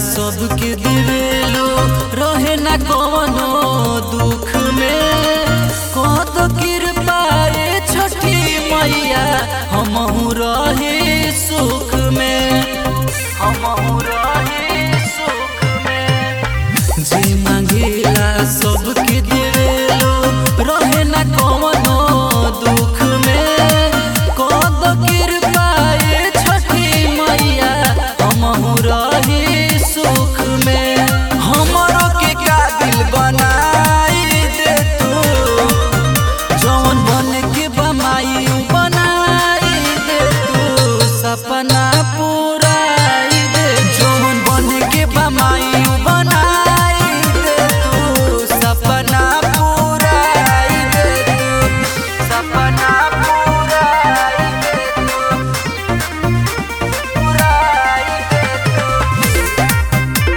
सबके देवेलो रहे ना कवनो दुख में कत कृपा ए छठी मैया हमहू रहे सुख में हमहू रहे सुख में जे मांगेला सबके देवेलो रहे ना कवनो दुख में कत कृपा ए छठी मैया हमहू रहे सुख में हमरो के काबिल बनाई दे तू जौन बन के बमाई बनाई दे तू सपना पुराई दे जौन बन के बमाई बनाई दे तू सपना पुराई दे तू सपना पुराई दे तू पुराई दे तू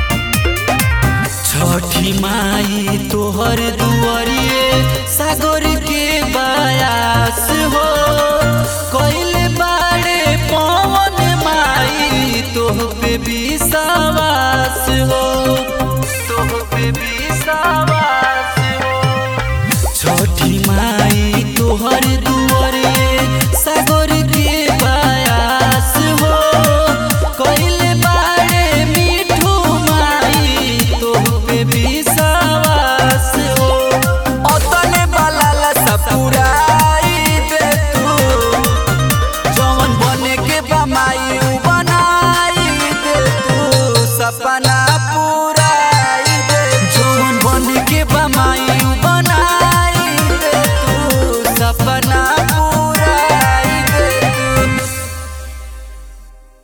छठी माई तोहर दुआरिए सागर